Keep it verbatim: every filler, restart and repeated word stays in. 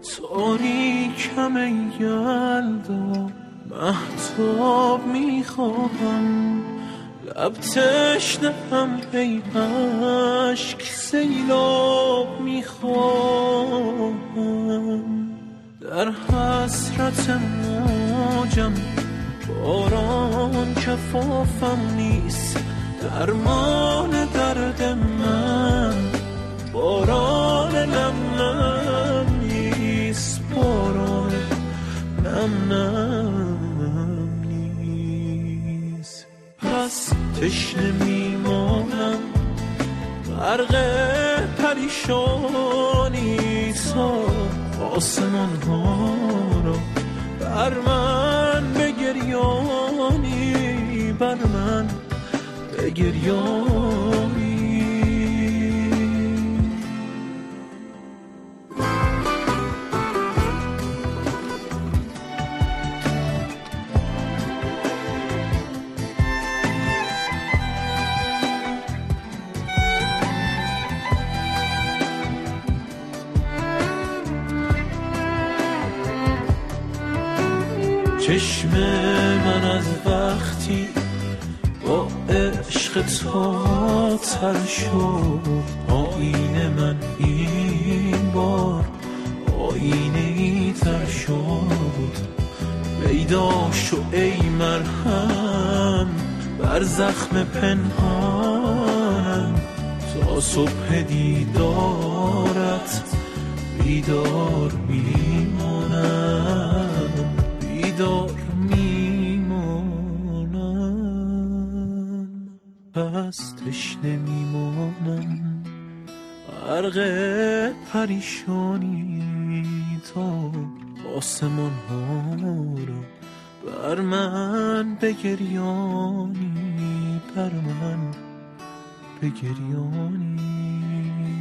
تاریکم ای یلدا مهتاب میخواهم، لب تشنه‌ام ای عشق سیلاب میخواهم. در حسرت موجم باران کفافم نیست، درمان درد من باران نم نم نیست، باران نم نم نیست. پس تشنه میمانم غرق پریشانی تا آسمان ها را بر من بگریانی، بر من بگریانی. چشم من از وقتی با عشق تو تر شد، آینه من این بار آینه ای تر شد. پیدا شو ای مرهم بر زخم پنهانم، تا صبح دیدارت بیدار میمانم، بیدار میمانم. پس تشنه میمانم غرق پریشانی تا آسمان ها را بر من بگریانی، بر من بگریانی.